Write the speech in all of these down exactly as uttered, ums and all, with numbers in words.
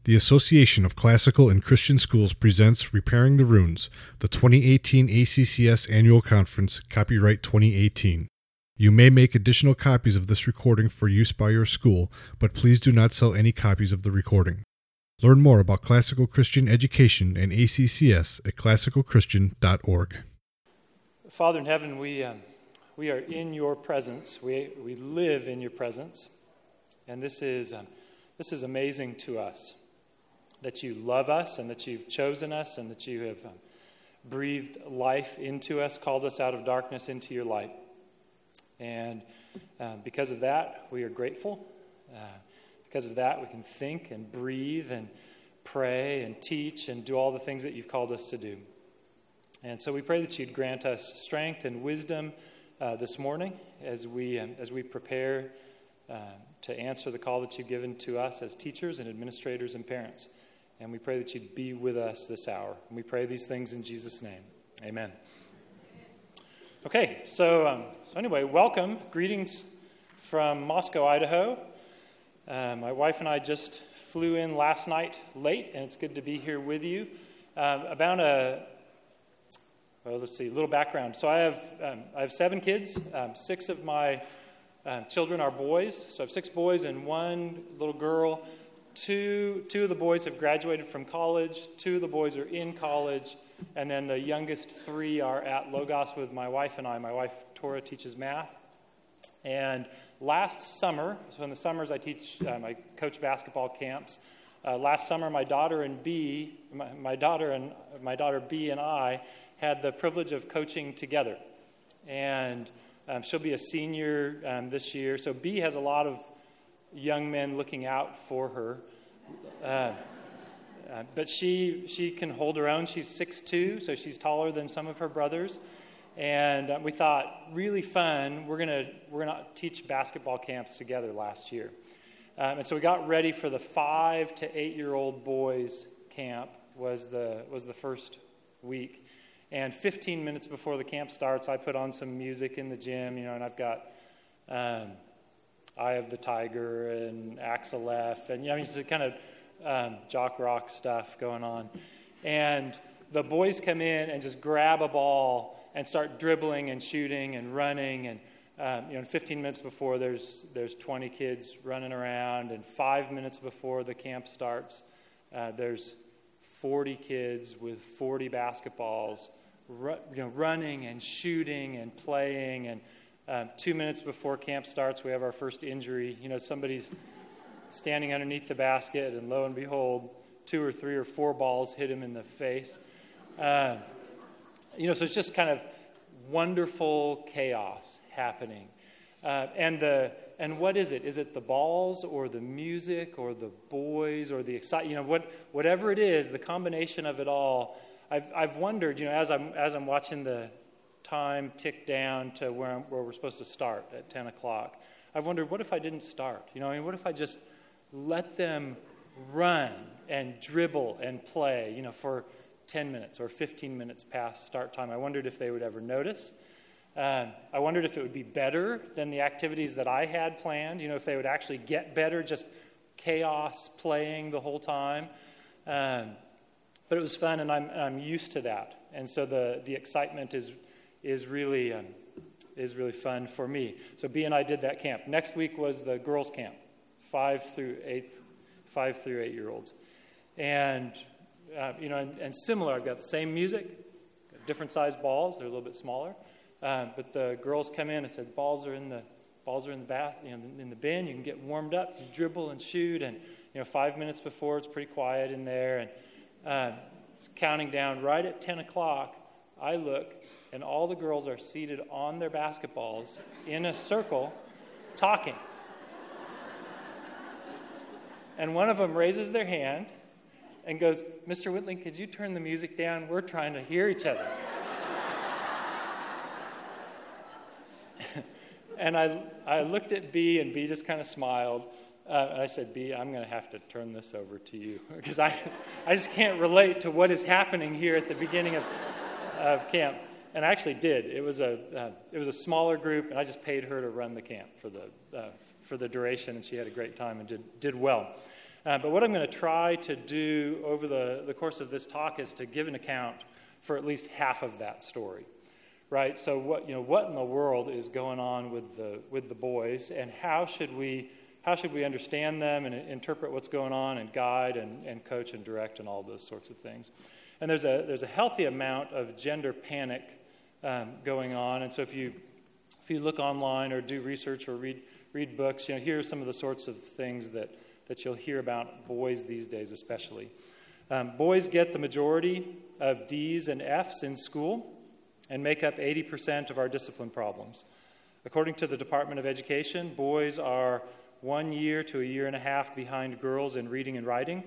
The Association of Classical and Christian Schools presents Repairing the Runes, the twenty eighteen A C C S Annual Conference, copyright twenty eighteen. You may make additional copies of this recording for use by your school, but please do not sell any copies of the recording. Learn more about classical Christian education and A C C S at classical christian dot org. Father in heaven, we um, we are in your presence. We we live in your presence, and this is um, this is amazing to us. That you love us and that you've chosen us and that you have um, breathed life into us, called us out of darkness into your light. And uh, because of that, we are grateful. Uh, because of that, we can think and breathe and pray and teach and do all the things that you've called us to do. And so we pray that you'd grant us strength and wisdom uh, this morning as we um, as we prepare uh, to answer the call that you've given to us as teachers and administrators and parents. And we pray that you'd be with us this hour. And we pray these things in Jesus' name. Amen. Okay, so um, so anyway, welcome. Greetings from Moscow, Idaho. Uh, my wife and I just flew in last night late, and it's good to be here with you. Um, about a, well, let's see, a little background. So I have um, I have seven kids. Um, six of my um, children are boys. So I have six boys and one little girl. Two, two of the boys have graduated from college, two of the boys are in college, and then the youngest three are at Logos with my wife and I. My wife, Tora, teaches math. And last summer, so in the summers I teach, um, I coach basketball camps. Uh, last summer, my daughter and B, my, my daughter and my daughter B and I had the privilege of coaching together. And um, she'll be a senior um, this year. So B has a lot of young men looking out for her. Uh, uh, but she she can hold her own. She's six foot two, so she's taller than some of her brothers. And uh, we thought, really fun, we're going to we're gonna teach basketball camps together last year. Um, and so we got ready for the five to eight-year-old boys camp was the was the first week. And fifteen minutes before the camp starts, I put on some music in the gym, you know, and I've got Um, Eye of the Tiger and Axel F. And, you know, I mean, it's kind of um, jock rock stuff going on. And the boys come in and just grab a ball and start dribbling and shooting and running. And, um, you know, fifteen minutes before, there's there's twenty kids running around. And five minutes before the camp starts, uh, there's forty kids with forty basketballs, ru- you know, running and shooting and playing. And Um, two minutes before camp starts, we have our first injury. You know, somebody's standing underneath the basket, and lo and behold, two or three or four balls hit him in the face. Uh, you know, so it's just kind of wonderful chaos happening. Uh, and the and what is it? Is it the balls or the music or the boys or the excitement? You know, what whatever it is, the combination of it all. I've I've wondered. You know, as I'm as I'm watching the time tick down to where, I'm, where we're supposed to start at ten o'clock. I've wondered, what if I didn't start? You know, I mean, what if I just let them run and dribble and play, you know, for ten minutes or fifteen minutes past start time? I wondered if they would ever notice. Um, I wondered if it would be better than the activities that I had planned, you know, if they would actually get better, just chaos playing the whole time. Um, but it was fun, and I'm, I'm used to that. And so the, the excitement is is really um, is really fun for me. So B and I did that camp. Next week was the girls' camp, five through eighth, five through eight year olds, and uh, you know, and, and similar. I've got the same music, different size balls. They're a little bit smaller, um, but the girls come in. I said, balls are in the balls are in the bath, you know, in the bin. You can get warmed up, you dribble and shoot, and you know, five minutes before it's pretty quiet in there, and uh, it's counting down. Right at ten o'clock, I look. And all the girls are seated on their basketballs in a circle, talking. And one of them raises their hand and goes, "Mister Whitling, could you turn the music down? We're trying to hear each other." And I I looked at B, and B just kind of smiled. Uh, and I said, "B, I'm going to have to turn this over to you because I I just can't relate to what is happening here at the beginning of of camp." And I actually did. It was a uh, it was a smaller group, and I just paid her to run the camp for the uh, for the duration, and she had a great time and did did well. Uh, but what I'm going to try to do over the, the course of this talk is to give an account for at least half of that story, right? So what you know, what in the world is going on with the with the boys, and how should we how should we understand them and interpret what's going on, and guide and, and coach and direct and all those sorts of things. And there's a there's a healthy amount of gender panic um, going on, and so if you if you look online or do research or read read books, you know, here are some of the sorts of things that. that you'll hear about boys these days especially. Um, boys get the majority of D's and F's in school and make up eighty percent of our discipline problems. According to the Department of Education, boys are one year to a year and a half behind girls in reading and writing.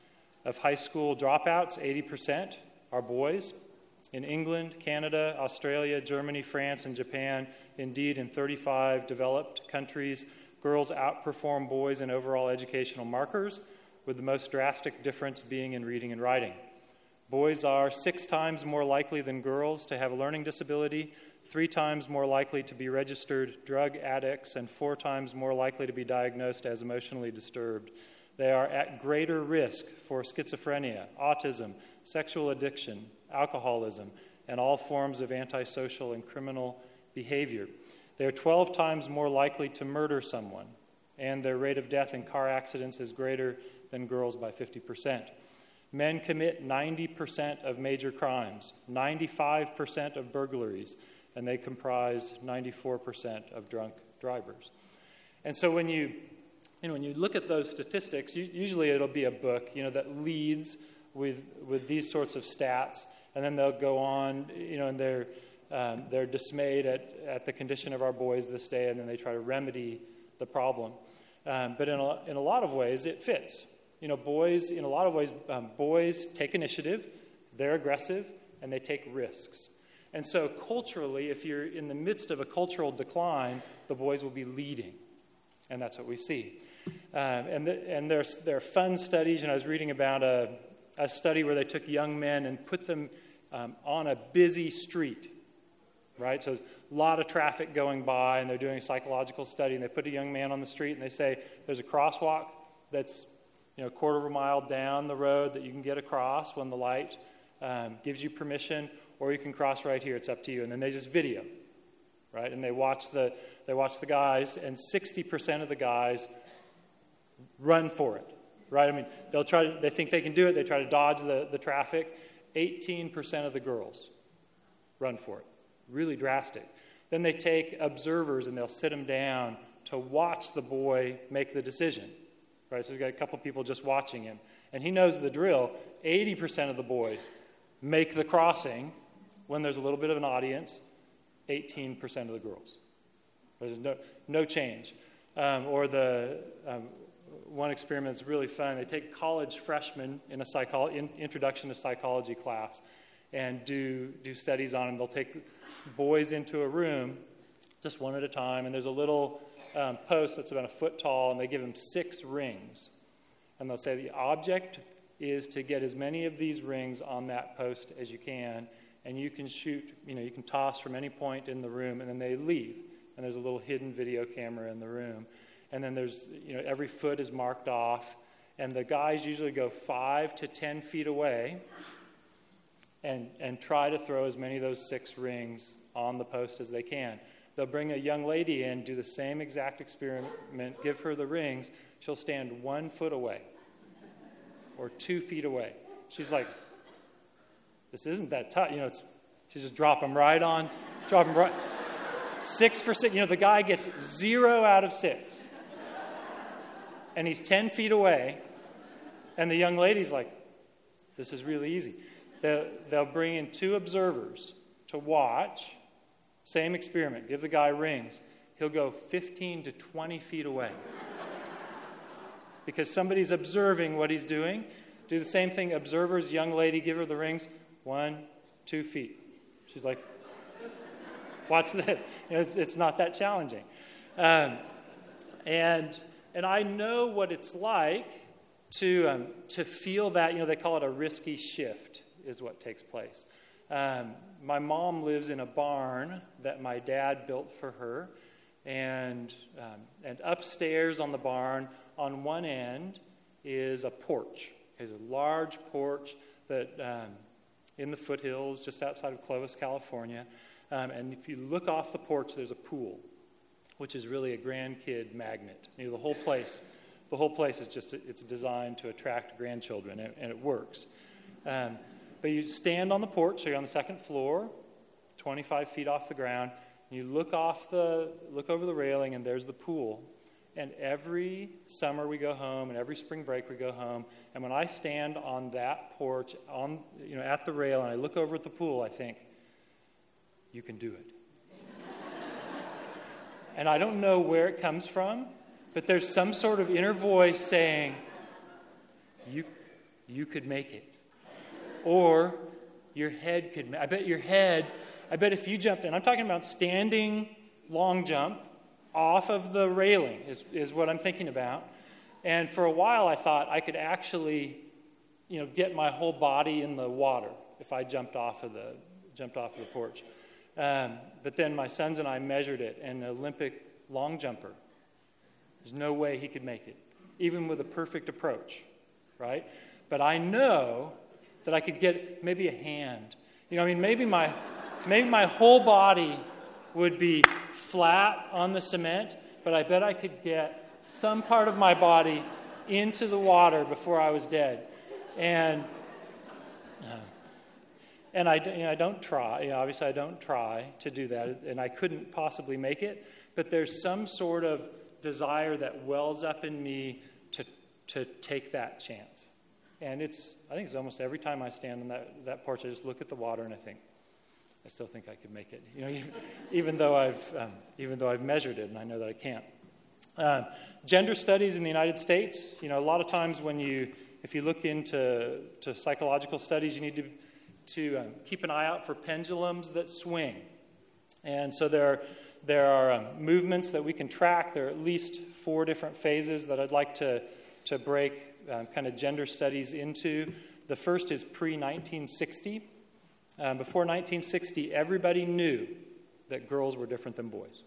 Of high school dropouts, eighty percent are boys. In England, Canada, Australia, Germany, France, and Japan, indeed in thirty-five developed countries, girls outperform boys in overall educational markers, with the most drastic difference being in reading and writing. Boys are six times more likely than girls to have a learning disability, three times more likely to be registered drug addicts, and four times more likely to be diagnosed as emotionally disturbed. They are at greater risk for schizophrenia, autism, sexual addiction, alcoholism, and all forms of antisocial and criminal behavior. They are twelve times more likely to murder someone, and their rate of death in car accidents is greater than girls by fifty percent. Men commit ninety percent of major crimes, ninety-five percent of burglaries, and they comprise ninety-four percent of drunk drivers. And so when you, you know, when you look at those statistics, you, usually it'll be a book, you know, that leads with with these sorts of stats, and then they'll go on, you know, and they're Um, they're dismayed at, at the condition of our boys this day, and then they try to remedy the problem. Um, but in a, in a lot of ways, it fits. You know, boys, in a lot of ways, um, boys take initiative, they're aggressive, and they take risks. And so culturally, if you're in the midst of a cultural decline, the boys will be leading. And that's what we see. Um, and the, and there's, there are fun studies, and I was reading about a, a study where they took young men and put them um, on a busy street. Right, so a lot of traffic going by, and they're doing a psychological study, and they put a young man on the street, and they say, there's a crosswalk that's, you know, a quarter of a mile down the road that you can get across when the light um, gives you permission, or you can cross right here. It's up to you. And then they just video, right? And they watch the they watch the guys, and sixty percent of the guys run for it, right? I mean, they'll try to, they think they can do it. They try to dodge the, the traffic. eighteen percent of the girls run for it. Really drastic. Then they take observers and they'll sit them down to watch the boy make the decision. Right? So we've got a couple people just watching him. And he knows the drill. eighty percent of the boys make the crossing when there's a little bit of an audience. eighteen percent of the girls. There's no, no change. Um, or the um, one experiment that's really fun. They take college freshmen in a psycho- in, introduction to psychology class and do do studies on them. They'll take boys into a room, just one at a time, and there's a little um, post that's about a foot tall, and they give them six rings. And they'll say the object is to get as many of these rings on that post as you can, and you can shoot, you know, you can toss from any point in the room, and then they leave. And there's a little hidden video camera in the room. And then there's, you know, every foot is marked off, and the guys usually go five to ten feet away and, and try to throw as many of those six rings on the post as they can. They'll bring a young lady in, do the same exact experiment, give her the rings. She'll stand one foot away or two feet away. She's like, this isn't that tough. You know, it's, she just drop them right on, drop them right. Six for six. You know, the guy gets zero out of six. And he's ten feet away. And the young lady's like, this is really easy. They'll, they'll bring in two observers to watch. Same experiment. Give the guy rings. He'll go fifteen to twenty feet away. Because somebody's observing what he's doing. Do the same thing. Observers, young lady, give her the rings. One, two feet. She's like, watch this. You know, it's, it's not that challenging. Um, and and I know what it's like to um, to feel that, you know, they call it a risky shift is what takes place. Um, my mom lives in a barn that my dad built for her. And um, and upstairs on the barn, on one end, is a porch. It's a large porch that um, in the foothills just outside of Clovis, California. Um, and if you look off the porch, there's a pool, which is really a grandkid magnet. You know, the whole place, the whole place is just, it's designed to attract grandchildren, and, and it works. Um, but you stand on the porch, so you're on the second floor, twenty-five feet off the ground, and you look off the, look over the railing, and there's the pool. And every summer we go home, and every spring break we go home, and when I stand on that porch, on you know, at the rail, and I look over at the pool, I think, you can do it. And I don't know where it comes from, but there's some sort of inner voice saying, you, you could make it. Or your head could, I bet your head, I bet if you jumped in, I'm talking about standing long jump off of the railing is, is what I'm thinking about. And for a while I thought I could actually, you know, get my whole body in the water if I jumped off of the, jumped off of the porch. Um, but then my sons and I measured it, and an Olympic long jumper, there's no way he could make it, even with a perfect approach, right? But I know that I could get maybe a hand. You know, I mean, maybe my, maybe my whole body would be flat on the cement, but I bet I could get some part of my body into the water before I was dead. And uh, And I, you know, I don't try, you know, obviously I don't try to do that, and I couldn't possibly make it, but there's some sort of desire that wells up in me to to take that chance. And it's, I think it's almost every time I stand on that, that porch, I just look at the water and I think, I still think I could make it, you know, even, even though I've um, even though I've measured it and I know that I can't. Um, gender studies in the United States, you know, a lot of times when you, if you look into to psychological studies, you need to to um, keep an eye out for pendulums that swing. And so there are, there are um, movements that we can track. There are at least four different phases that I'd like to, to break um, kind of gender studies into. The first is pre nineteen sixty. Um, before nineteen sixty, everybody knew that girls were different than boys.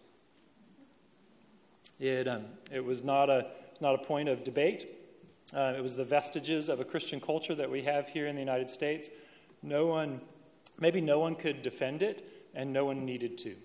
It, um, it was not a, it was not a point of debate. Uh, it was the vestiges of a Christian culture that we have here in the United States. No one, maybe no one could defend it, and no one needed to.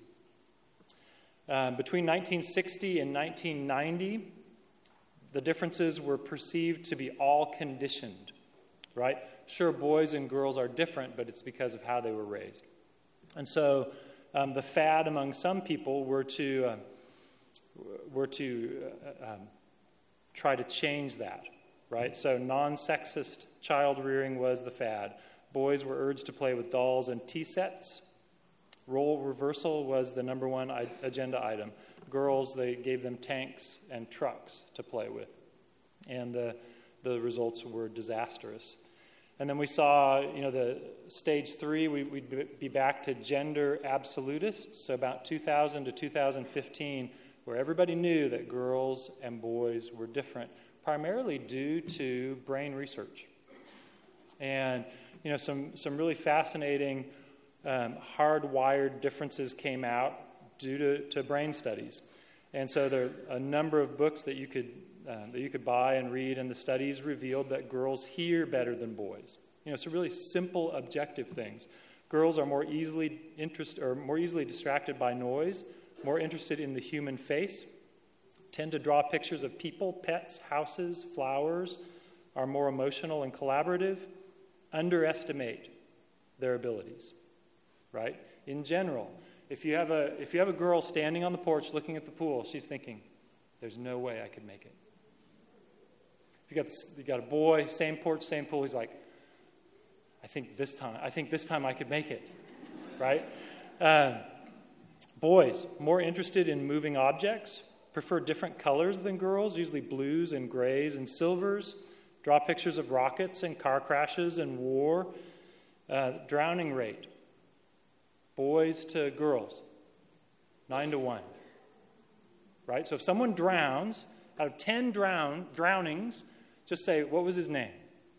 Um, between nineteen sixty and nineteen ninety, the differences were perceived to be all conditioned, right? Sure, boys and girls are different, but it's because of how they were raised. And so um, the fad among some people were to, uh, were to uh, um, try to change that, right? So non-sexist child rearing was the fad. Boys were urged to play with dolls and tea sets. Role reversal was the number one I- agenda item. Girls, they gave them tanks and trucks to play with. And the, the results were disastrous. And then we saw, you know, the stage three, we, we'd be back to gender absolutists. So about two thousand to two thousand fifteen, where everybody knew that girls and boys were different, primarily due to brain research. And you know, some, some really fascinating um, hardwired differences came out due to, to brain studies. And so there are a number of books that you could uh, that you could buy and read, and the studies revealed that girls hear better than boys. You know, so really simple, objective things. Girls are more easily interest or more easily distracted by noise, more interested in the human face, tend to draw pictures of people, pets, houses, flowers, are more emotional and collaborative, underestimate their abilities, right? In general, if you have a if you have a girl standing on the porch looking at the pool, she's thinking, "There's no way I could make it." If you got you got a boy, same porch, same pool, he's like, "I think this time, I think this time I could make it," right? Uh, boys more interested in moving objects, prefer different colors than girls, usually blues and grays and silvers. Draw pictures of rockets and car crashes and war. Uh, drowning rate. Boys to girls. Nine to one. Right? So if someone drowns, out of ten drown, drownings, just say, what was his name?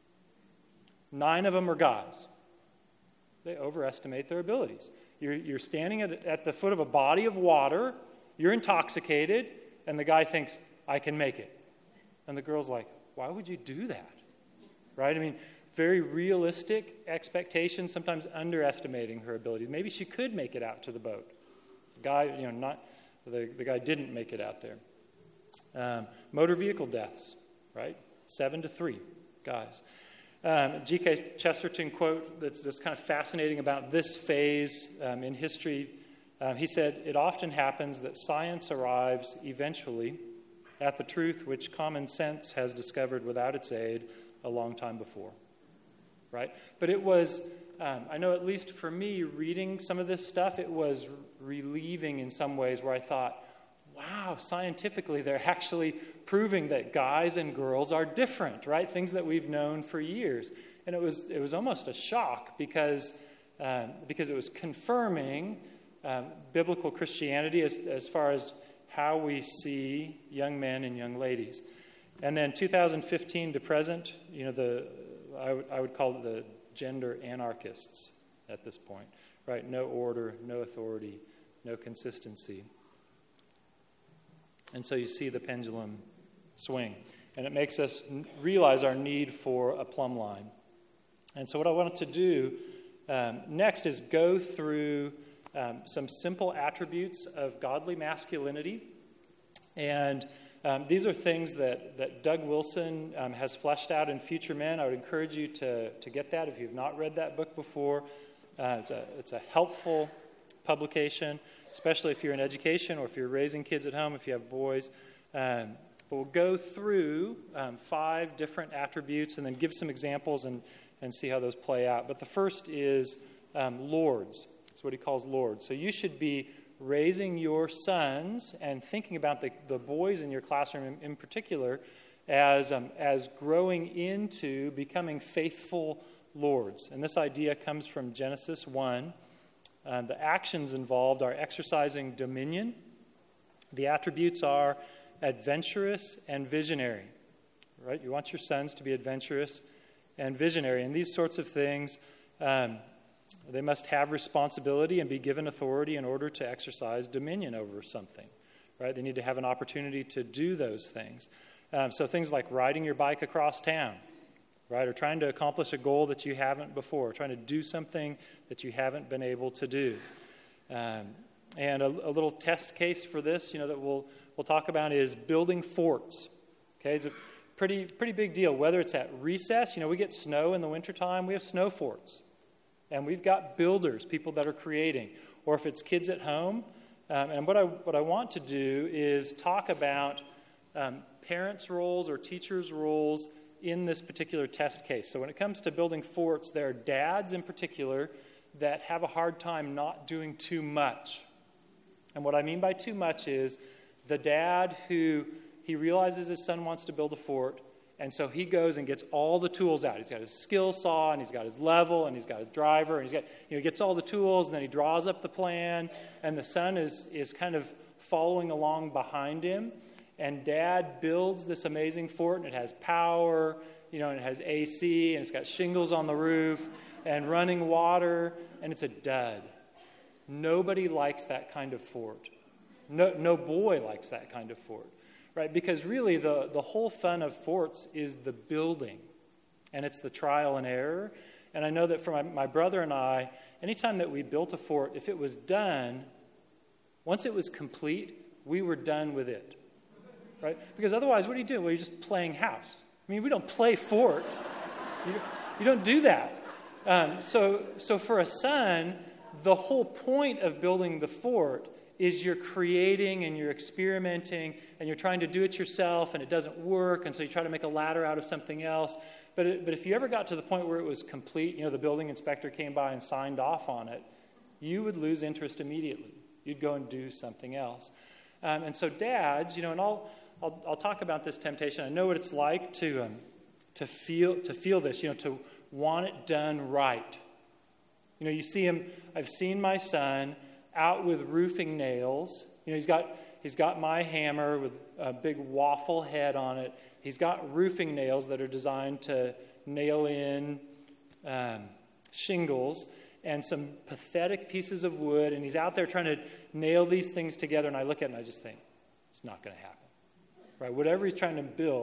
Nine of them are guys. They overestimate their abilities. You're, you're standing at, at the foot of a body of water. You're intoxicated. And the guy thinks, I can make it. And the girl's like, why would you do that? Right? I mean, very realistic expectations, sometimes underestimating her abilities. Maybe she could make it out to the boat. The guy, you know, not the, the guy didn't make it out there. Um, motor vehicle deaths, right? Seven to three guys. Um, G K Chesterton quote that's, that's kind of fascinating about this phase um, in history. Um, he said, "It often happens that science arrives eventually at the truth which common sense has discovered without its aid a long time before." Right? But it was, um, I know at least for me, reading some of this stuff, it was relieving in some ways where I thought, wow, scientifically they're actually proving that guys and girls are different, right? Things that we've known for years. And it was it was almost a shock because, um, because it was confirming um, biblical Christianity as, as far as how we see young men and young ladies. And then two thousand fifteen to present, you know, the I, w- I would call it the gender anarchists at this point, right? No order, no authority, no consistency. And so you see the pendulum swing. And it makes us realize our need for a plumb line. And so what I wanted to do um, next is go through um, some simple attributes of godly masculinity. And um, these are things that, that Doug Wilson um, has fleshed out in Future Men. I would encourage you to, to get that if you've not read that book before. Uh, it's a, it's a helpful publication, especially if you're in education or if you're raising kids at home, if you have boys. Um, but we'll go through um, five different attributes and then give some examples and, and see how those play out. But the first is um, lords. That's what he calls lords. So you should be raising your sons and thinking about the, the boys in your classroom in, in particular as, um, as growing into becoming faithful lords. And this idea comes from Genesis one. Uh, the actions involved are exercising dominion. The attributes are adventurous and visionary. Right? You want your sons to be adventurous and visionary. And these sorts of things, um, they must have responsibility and be given authority in order to exercise dominion over something. Right? They need to have an opportunity to do those things. Um, so things like riding your bike across town. Right, or trying to accomplish a goal that you haven't before, trying to do something that you haven't been able to do. Um, and a, a little test case for this, you know, that we'll we'll talk about is building forts. Okay, it's a pretty pretty big deal. Whether it's at recess, you know, we get snow in the wintertime, we have snow forts, and we've got builders, people that are creating. Or if it's kids at home, um, and what I what I want to do is talk about um, parents' roles or teachers' roles in this particular test case. So when it comes to building forts, there are dads in particular that have a hard time not doing too much. And what I mean by too much is the dad who, he realizes his son wants to build a fort, and so he goes and gets all the tools out. He's got his skill saw, and he's got his level, and he's got his driver, and he's got, you know, he gets all the tools, and then he draws up the plan, and the son is is kind of following along behind him. And dad builds this amazing fort, and it has power, you know, and it has A C, and it's got shingles on the roof, and running water, and it's a dud. Nobody likes that kind of fort. No, no boy likes that kind of fort, right? Because really the, the whole fun of forts is the building, and it's the trial and error. And I know that for my, my brother and I, anytime that we built a fort, if it was done, once it was complete, we were done with it. Right? Because otherwise, what are you doing? Well, you're just playing house. I mean, we don't play fort. You, you don't do that. Um, so, so for a son, the whole point of building the fort is you're creating and you're experimenting and you're trying to do it yourself and it doesn't work, and so you try to make a ladder out of something else. But it, but if you ever got to the point where it was complete, you know, the building inspector came by and signed off on it, you would lose interest immediately. You'd go and do something else. Um, and so dads, you know, and I'll, I'll I'll talk about this temptation. I know what it's like to um, to feel to feel this, you know, to want it done right. You know, you see him. I've seen my son out with roofing nails. You know, he's got he's got my hammer with a big waffle head on it. He's got roofing nails that are designed to nail in um, shingles and some pathetic pieces of wood, and he's out there trying to nail these things together, and I look at it and I just think, it's not going to happen. Right? Whatever he's trying to build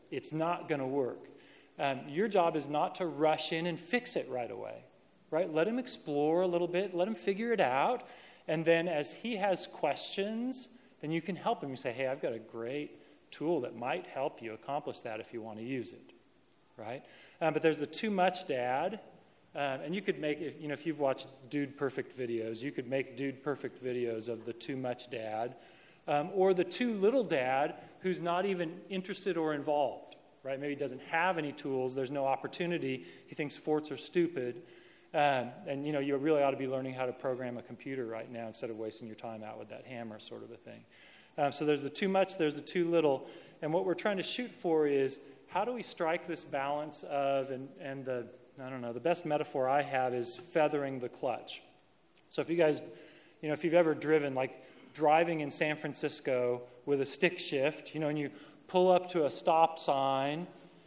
it's not going to work. Um, your job is not to rush in and fix it right away, right? Let him explore a little bit. Let him figure it out. And then as he has questions, then you can help him. You say, hey, I've got a great tool that might help you accomplish that if you want to use it, right? Um, but there's the too much dad. Um, and you could make, if, you know, if you've watched Dude Perfect videos, you could make Dude Perfect videos of the too much dad. Um, or the too little dad who's not even interested or involved, right? Maybe he doesn't have any tools. There's no opportunity. He thinks forts are stupid. Um, and, you know, you really ought to be learning how to program a computer right now instead of wasting your time out with that hammer sort of a thing. Um, so there's the too much, there's the too little. And what we're trying to shoot for is how do we strike this balance of, and, and the, I don't know, the best metaphor I have is feathering the clutch. So if you guys, you know, if you've ever driven, like driving in San Francisco with a stick shift, you know, and you pull up to a stop sign,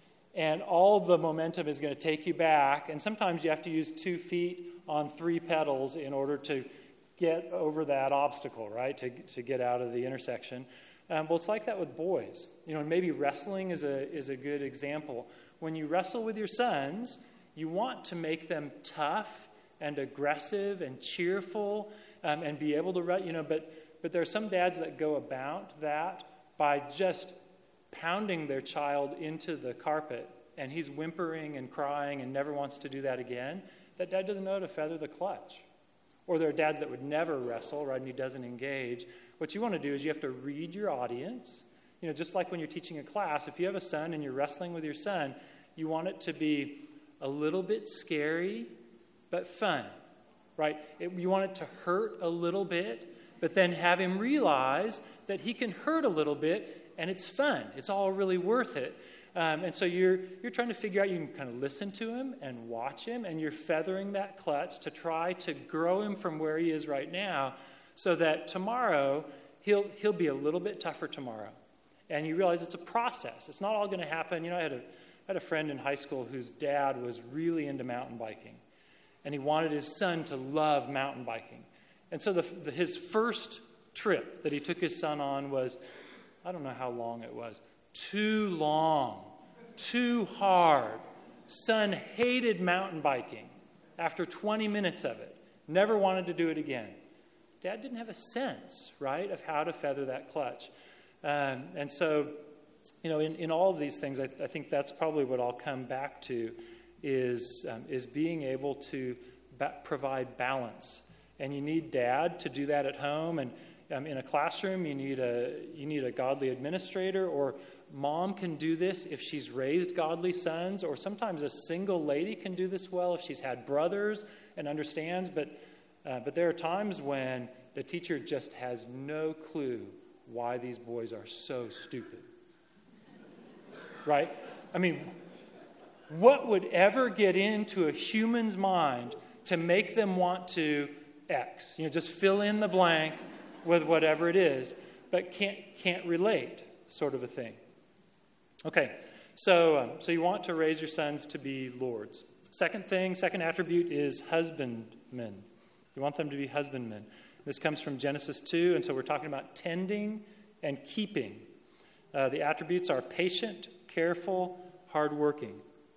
and all the momentum is going to take you back. And sometimes you have to use two feet on three pedals in order to get over that obstacle, right, to, to get out of the intersection. Um, well, it's like that with boys. You know, and maybe wrestling is a, is a good example. When you wrestle with your sons, you want to make them tough and aggressive and cheerful um, and be able to, you know, but, but there are some dads that go about that by just pounding their child into the carpet, and he's whimpering and crying and never wants to do that again. That dad doesn't know how to feather the clutch. Or there are dads that would never wrestle, right, and he doesn't engage. What you want to do is you have to read your audience. You know, just like when you're teaching a class, if you have a son and you're wrestling with your son, you want it to be a little bit scary but fun, right? It, you want it to hurt a little bit, but then have him realize that he can hurt a little bit and it's fun. It's all really worth it. Um, and so you're you're trying to figure out, you can kind of listen to him and watch him, and you're feathering that clutch to try to grow him from where he is right now so that tomorrow he'll he'll be a little bit tougher tomorrow. And you realize it's a process. It's not all going to happen. You know, I had a, I had a friend in high school whose dad was really into mountain biking, and he wanted his son to love mountain biking. And so the, the, his first trip that he took his son on was, I don't know how long it was, too long, too hard. Son hated mountain biking after twenty minutes of it, never wanted to do it again. Dad didn't have a sense, right, of how to feather that clutch. Um, and so, you know, in, in all of these things, I, I think that's probably what I'll come back to is, um, is being able to ba- provide balance. And you need dad to do that at home. And um, in a classroom, you need a you need a godly administrator, or mom can do this if she's raised godly sons, or sometimes a single lady can do this well if she's had brothers and understands. But uh, but there are times when the teacher just has no clue why these boys are so stupid. Right? I mean, what would ever get into a human's mind to make them want to X? You know, just fill in the blank with whatever it is, but can't can't relate, sort of a thing. Okay, so um, so you want to raise your sons to be lords. Second thing, second attribute is husbandmen. You want them to be husbandmen. This comes from Genesis two, and so we're talking about tending and keeping. Uh, the attributes are patient, careful, hardworking.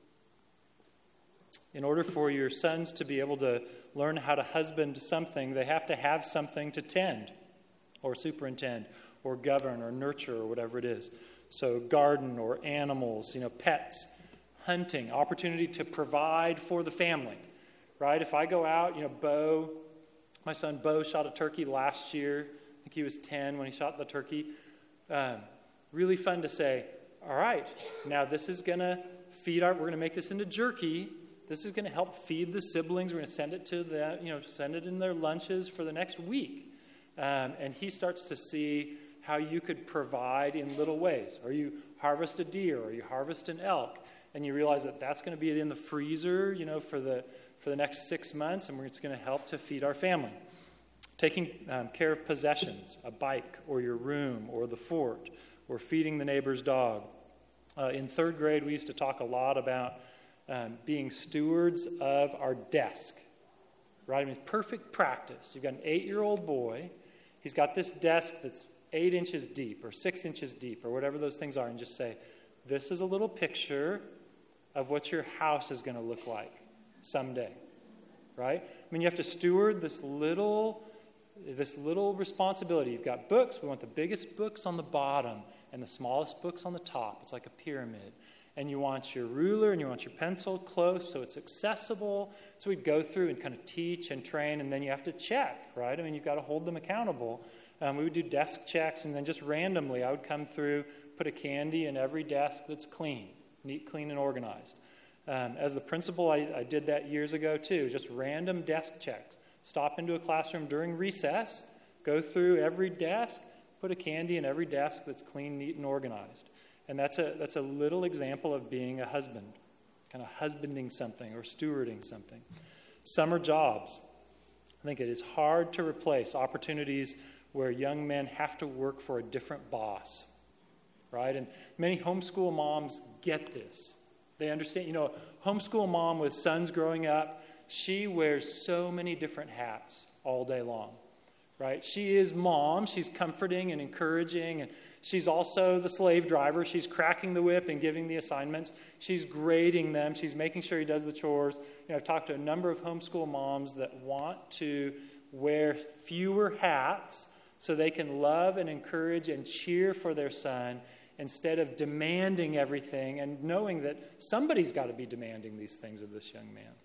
In order for your sons to be able to learn how to husband something, they have to have something to tend or superintend or govern or nurture or whatever it is. So garden or animals, you know, pets, hunting, opportunity to provide for the family, right? If I go out, you know, Bo, my son Bo shot a turkey last year. I think he was ten when he shot the turkey. Um, really fun to say, all right, now this is going to feed our, we're going to make this into jerky. This is going to help feed the siblings. We're going to send it to the, you know, send it in their lunches for the next week. Um, and he starts to see how you could provide in little ways. Or you harvest a deer, or you harvest an elk, and you realize that that's going to be in the freezer, you know, for the for the next six months, and it's going to help to feed our family. Taking um, care of possessions, a bike, or your room, or the fort, or feeding the neighbor's dog. Uh, in third grade, we used to talk a lot about Um, being stewards of our desk, right? I mean, perfect practice. You've got an eight-year-old boy. He's got this desk that's eight inches deep or six inches deep or whatever those things are, and just say, this is a little picture of what your house is going to look like someday, right? I mean, you have to steward this little, this little responsibility. You've got books. We want the biggest books on the bottom and the smallest books on the top. It's like a pyramid. And you want your ruler and you want your pencil close so it's accessible. So we'd go through and kind of teach and train, and then you have to check, right? I mean, you've got to hold them accountable. Um, we would do desk checks, and then just randomly I would come through, put a candy in every desk that's clean, neat, clean, and organized. Um, as the principal, I, I did that years ago too, just random desk checks. Stop into a classroom during recess, go through every desk, put a candy in every desk that's clean, neat, and organized. And that's a that's a little example of being a husband, kind of husbanding something or stewarding something. Summer jobs. I think it is hard to replace opportunities where young men have to work for a different boss, right? And many homeschool moms get this. They understand, you know, homeschool mom with sons growing up, she wears so many different hats all day long. Right? She is mom. She's comforting and encouraging, and she's also the slave driver. She's cracking the whip and giving the assignments. She's grading them. She's making sure he does the chores. You know, I've talked to a number of homeschool moms that want to wear fewer hats so they can love and encourage and cheer for their son instead of demanding everything and knowing that somebody's got to be demanding these things of this young man.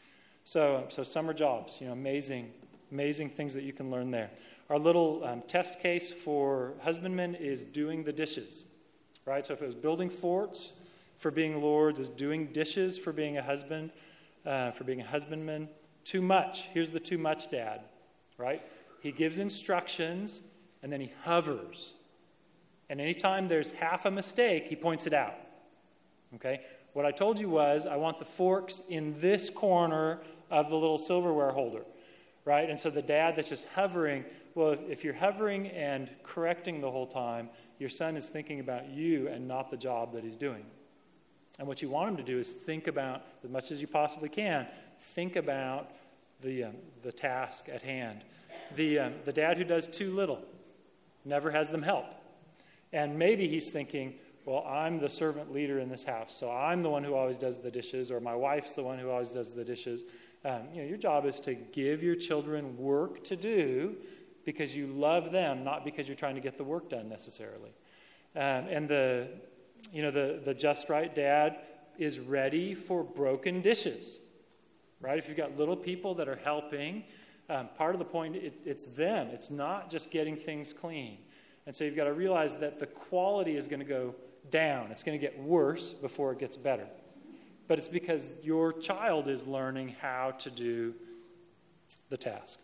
So, so summer jobs, you know, amazing. Amazing things that you can learn there. Our little um, test case for husbandmen is doing the dishes, right? So if it was building forts for being lords, is doing dishes for being a husband, uh, for being a husbandman. Too much. Here's the too much dad, right? He gives instructions and then he hovers. And anytime there's half a mistake, he points it out. Okay? What I told you was I want the forks in this corner of the little silverware holder. Right? And so the dad that's just hovering, well, if, if you're hovering and correcting the whole time, your son is thinking about you and not the job that he's doing. And what you want him to do is think about, as much as you possibly can, think about the um, the task at hand. The um, the dad who does too little never has them help. And maybe he's thinking, well, I'm the servant leader in this house, so I'm the one who always does the dishes, or my wife's the one who always does the dishes. Um, you know, your job is to give your children work to do because you love them, not because you're trying to get the work done necessarily. Um, and the, you know, the the just right dad is ready for broken dishes, right? If you've got little people that are helping, um, part of the point it, it's them. It's not just getting things clean. And so you've got to realize that the quality is going to go down. It's going to get worse before it gets better. But it's because your child is learning how to do the task.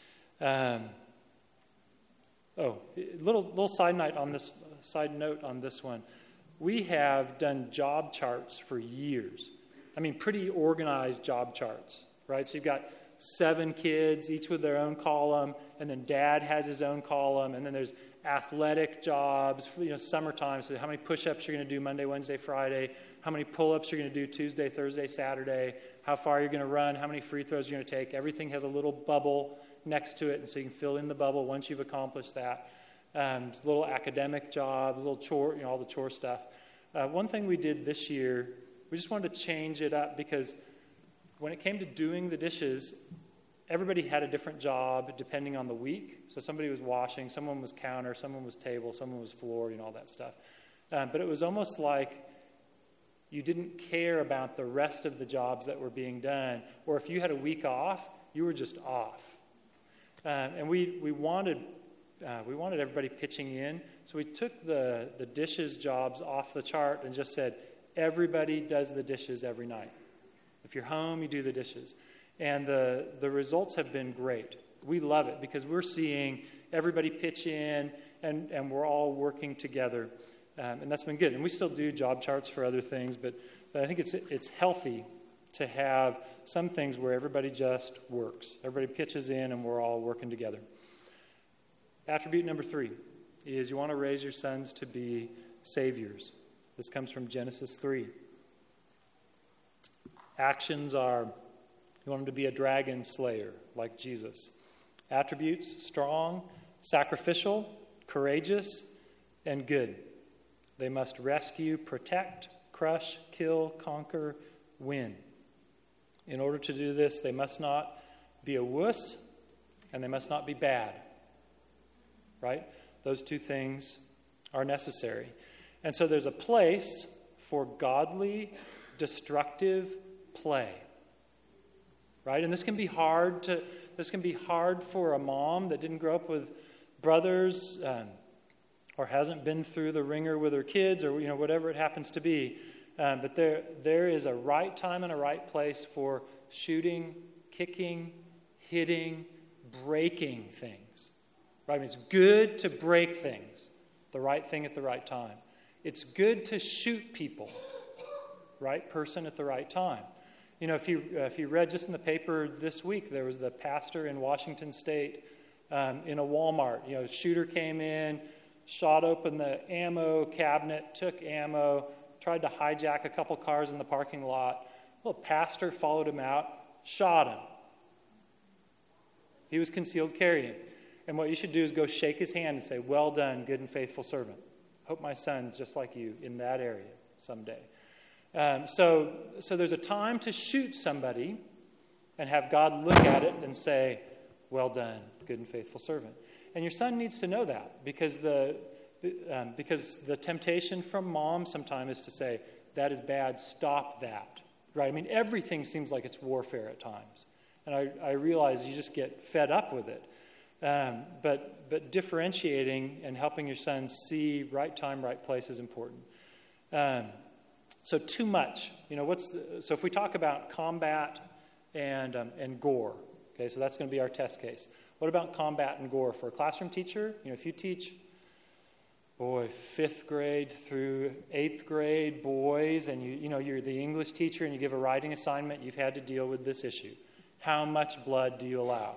Um, oh, little little side note on this side note on this one. We have done job charts for years. I mean, pretty organized job charts, right? So you've got seven kids, each with their own column, and then dad has his own column, and then there's athletic jobs, you know, summertime, so how many push-ups you're going to do Monday, Wednesday, Friday, how many pull-ups you're going to do Tuesday, Thursday, Saturday, how far you're going to run, how many free throws you're going to take. Everything has a little bubble next to it, and so you can fill in the bubble once you've accomplished that. Um, little academic jobs, little chore, you know, all the chore stuff. Uh, one thing we did this year, we just wanted to change it up because when it came to doing the dishes, everybody had a different job depending on the week. So somebody was washing, someone was counter, someone was table, someone was floor, you know, all that stuff. Um, but it was almost like you didn't care about the rest of the jobs that were being done. Or if you had a week off, you were just off. Um, and we we wanted uh, we wanted everybody pitching in. So we took the, the dishes jobs off the chart and just said, everybody does the dishes every night. If you're home, you do the dishes. And the, the results have been great. We love it because we're seeing everybody pitch in and, and we're all working together. Um, and that's been good. And we still do job charts for other things, but, but I think it's it's healthy to have some things where everybody just works. Everybody pitches in and we're all working together. Attribute number three is you want to raise your sons to be saviors. This comes from Genesis three. Actions are, you want him to be a dragon slayer like Jesus. Attributes, strong, sacrificial, courageous, and good. They must rescue, protect, crush, kill, conquer, win. In order to do this, they must not be a wuss, and they must not be bad. Right? Those two things are necessary. And so there's a place for godly, destructive play. Right? And this can be hard to this can be hard for a mom that didn't grow up with brothers, um, or hasn't been through the ringer with her kids, or you know whatever it happens to be. Um, but there there is a right time and a right place for shooting, kicking, hitting, breaking things. Right? I mean, it's good to break things, the right thing at the right time. It's good to shoot people, right person at the right time. You know, if you uh, if you read just in the paper this week, there was the pastor in Washington State um, in a Walmart. You know, shooter came in, shot open the ammo cabinet, took ammo, tried to hijack a couple cars in the parking lot. Well, pastor followed him out, shot him. He was concealed carrying. And what you should do is go shake his hand and say, "Well done, good and faithful servant. Hope my son's just like you in that area someday." Um, so, so there's a time to shoot somebody and have God look at it and say, "Well done, good and faithful servant." And your son needs to know that, because the um, because the temptation from mom sometimes is to say, "That is bad, stop that." Right? I mean, everything seems like it's warfare at times. And I, I realize you just get fed up with it. Um, but but differentiating and helping your son see right time, right place is important. Um, so too much, you know, what's the, so if we talk about combat and um, and gore, okay, so that's going to be our test case. What about combat and gore for a classroom teacher? You know, if you teach, boy, fifth grade through eighth grade boys, and you you know you're the English teacher and you give a writing assignment, you've had to deal with this issue. How much blood do you allow?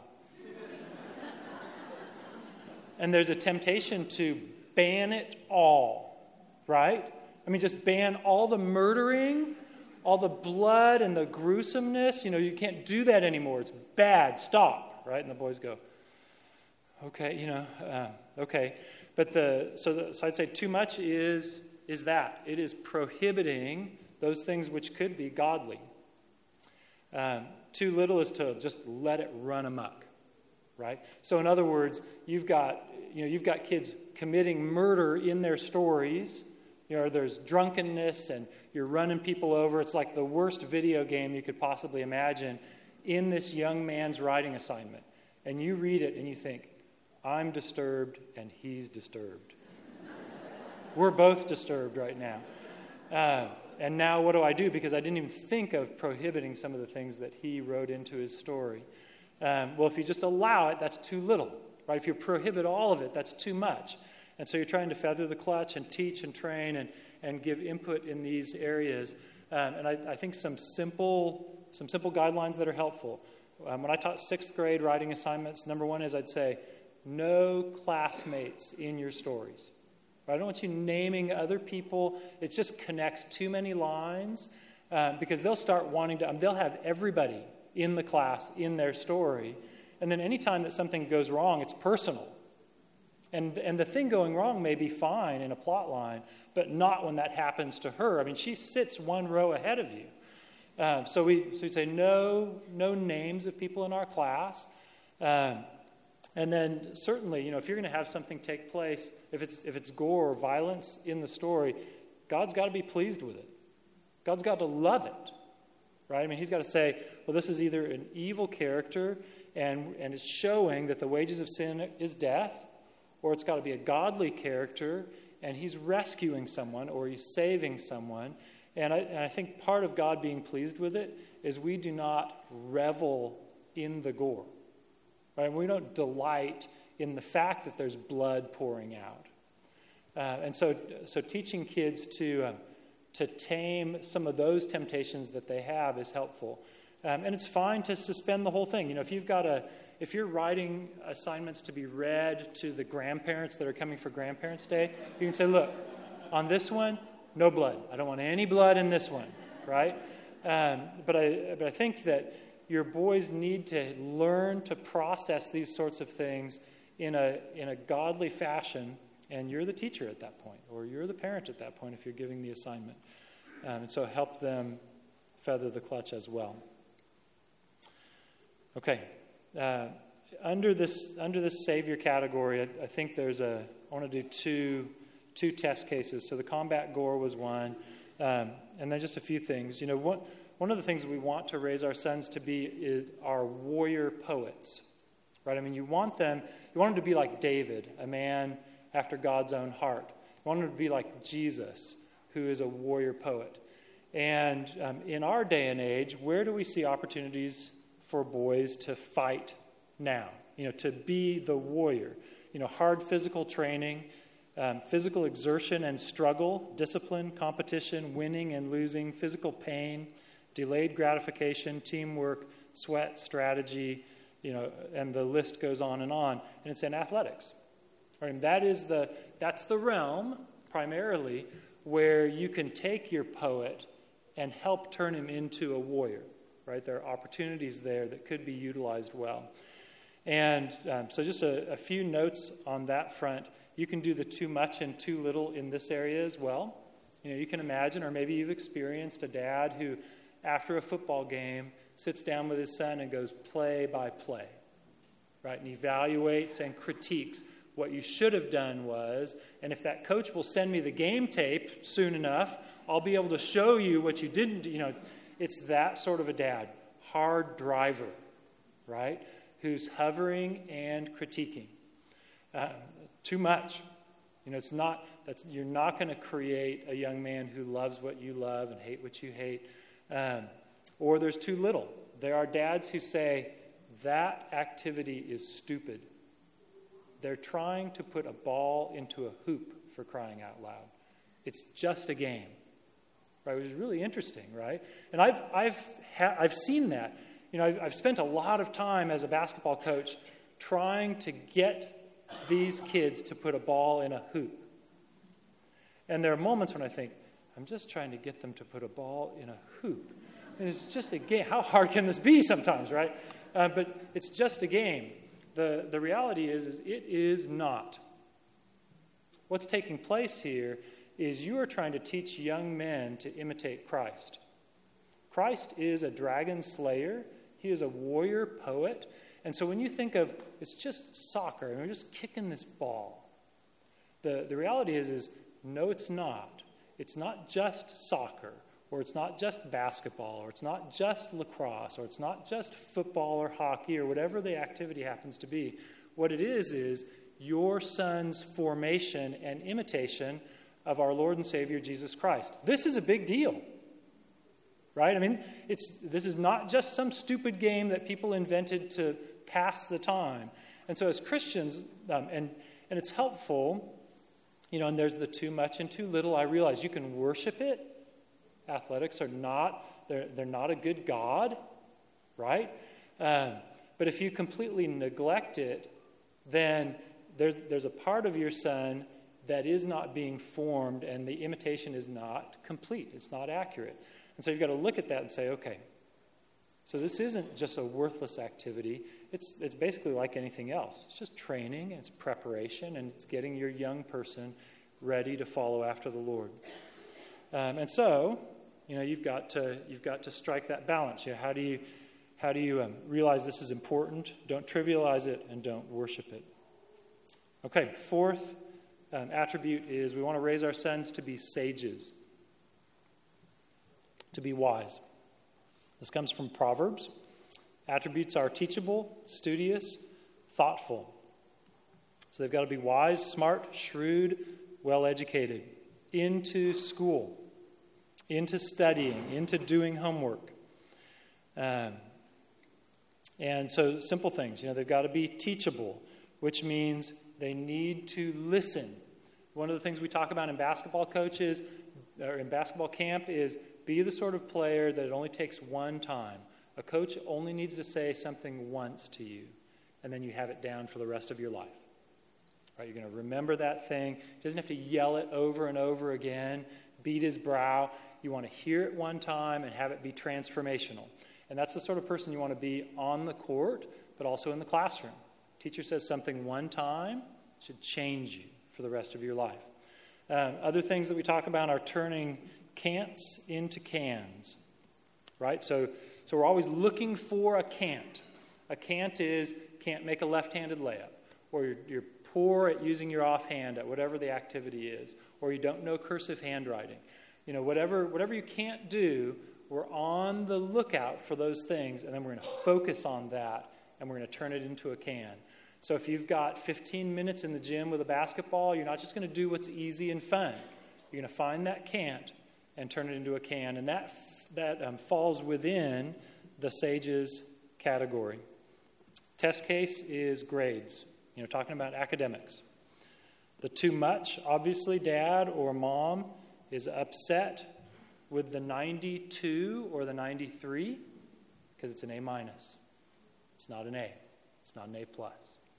And there's a temptation to ban it all, right? I mean, just ban all the murdering, all the blood and the gruesomeness. You know, you can't do that anymore. It's bad. Stop, right? And the boys go, okay, you know, um, okay. But the so, the so I'd say too much is is that. It is prohibiting those things which could be godly. Um, too little is to just let it run amok. Right? So in other words, you've got, you know, you've got kids committing murder in their stories. You know, there's drunkenness and you're running people over. It's like the worst video game you could possibly imagine in this young man's writing assignment. And you read it and you think, I'm disturbed and he's disturbed. We're both disturbed right now. Uh, and now what do I do? Because I didn't even think of prohibiting some of the things that he wrote into his story. Um, well, if you just allow it, that's too little, right? If you prohibit all of it, that's too much. And so you're trying to feather the clutch and teach and train and, and give input in these areas. Um, and I, I think some simple some simple guidelines that are helpful. Um, when I taught sixth grade writing assignments, number one is I'd say, no classmates in your stories. Right? I don't want you naming other people. It just connects too many lines um, because they'll start wanting to, um, they'll have everybody in the class, in their story. And then anytime that something goes wrong, it's personal. And and the thing going wrong may be fine in a plot line, but not when that happens to her. I mean, she sits one row ahead of you. Um, so we so we say no no names of people in our class. Um, and then certainly, you know, if you're going to have something take place, if it's if it's gore or violence in the story, God's got to be pleased with it. God's got to love it. Right? I mean, he's got to say, well, this is either an evil character and, and it's showing that the wages of sin is death, or it's got to be a godly character and he's rescuing someone or he's saving someone. And I, and I think part of God being pleased with it is we do not revel in the gore. Right? We don't delight in the fact that there's blood pouring out. Uh, and so, so teaching kids to... Uh, to tame some of those temptations that they have is helpful. Um, and it's fine to suspend the whole thing. You know, if you've got a, if you're writing assignments to be read to the grandparents that are coming for Grandparents' Day, you can say, look, on this one, no blood. I don't want any blood in this one, right? Um, but I, but I think that your boys need to learn to process these sorts of things in a in a godly fashion And you're the teacher at that point, or you're the parent at that point if you're giving the assignment. Um, and so help them feather the clutch as well. Okay. Uh, under this under this Savior category, I, I think there's a, I want to do two, two test cases. So the combat gore was one, um, and then just a few things. You know, one, one of the things we want to raise our sons to be is our warrior poets, right? I mean, you want them, you want them to be like David, a man after God's own heart. You want them to be like Jesus, who is a warrior poet. And um, in our day and age, where do we see opportunities for boys to fight now? You know, to be the warrior. You know, hard physical training, um, physical exertion and struggle, discipline, competition, winning and losing, physical pain, delayed gratification, teamwork, sweat, strategy, you know, and the list goes on and on. And it's in athletics. I mean, that is the that's the realm primarily where you can take your poet and help turn him into a warrior, right? There are opportunities there that could be utilized well. And um, so just a, a few notes on that front. You can do the too much and too little in this area as well. You know, you can imagine, or maybe you've experienced a dad who, after a football game, sits down with his son and goes play by play, right? And evaluates and critiques what you should have done was, and if that coach will send me the game tape soon enough, I'll be able to show you what you didn't do. You know, it's that sort of a dad, hard driver, right? Who's hovering and critiquing. Uh, too much. You know, it's not, that's, you're not going to create a young man who loves what you love and hate what you hate. Um, or there's too little. There are dads who say, that activity is stupid. They're trying to put a ball into a hoop, for crying out loud. It's just a game, right? Which is really interesting, right? And I've I've ha- I've seen that. You know, I've, I've spent a lot of time as a basketball coach trying to get these kids to put a ball in a hoop. And there are moments when I think, I'm just trying to get them to put a ball in a hoop. And it's just a game. How hard can this be sometimes, right? Uh, but it's just a game. The, the reality is, is it is not. What's taking place here is you are trying to teach young men to imitate Christ. Christ is a dragon slayer. He is a warrior poet. And so when you think of, it's just soccer, and we're just kicking this ball, the, the reality is, is no, it's not. It's not just soccer, or it's not just basketball, or it's not just lacrosse, or it's not just football or hockey, or whatever the activity happens to be. What it is is your son's formation and imitation of our Lord and Savior Jesus Christ. This is a big deal, right? I mean, it's this is not just some stupid game that people invented to pass the time. And so as Christians, um, and, and it's helpful, you know, and there's the too much and too little. I realize you can worship it. Athletics are not, they're, they're not a good God, right? Um, but if you completely neglect it, then there's, there's a part of your son that is not being formed, and the imitation is not complete. It's not accurate. And so you've got to look at that and say, okay, so this isn't just a worthless activity. It's, it's basically like anything else. It's just training, it's preparation, and it's getting your young person ready to follow after the Lord. Um, and so, you know, you've got to you've got to strike that balance. You know, how do you how do you um, realize this is important? Don't trivialize it, and don't worship it. Okay, fourth um, attribute is we want to raise our sons to be sages, to be wise. This comes from Proverbs. Attributes are teachable, studious, thoughtful. So they've got to be wise, smart, shrewd, well-educated, into school, into studying, into doing homework. Um, and so simple things, you know, they've got to be teachable, which means they need to listen. One of the things we talk about in basketball coaches, or in basketball camp, is be the sort of player that it only takes one time. A coach only needs to say something once to you, and then you have it down for the rest of your life. Right? You're going to remember that thing. He doesn't have to yell it over and over again, beat his brow. You want to hear it one time and have it be transformational. And that's the sort of person you want to be on the court, but also in the classroom. Teacher says something one time, should change you for the rest of your life. Um, other things that we talk about are turning can'ts into cans, right? So, so we're always looking for a can't. A can't is can't make a left-handed layup, or you're, you're poor at using your offhand at whatever the activity is, or you don't know cursive handwriting. You know, whatever whatever you can't do, we're on the lookout for those things, and then we're going to focus on that, and we're going to turn it into a can. So if you've got fifteen minutes in the gym with a basketball, you're not just going to do what's easy and fun. You're going to find that can't and turn it into a can, and that that um, falls within the SAGES category. Test case is grades. You know, talking about academics. The too much, obviously, dad or mom is upset with the ninety-two or the ninety-three because it's an A minus. It's not an A. It's not an A plus.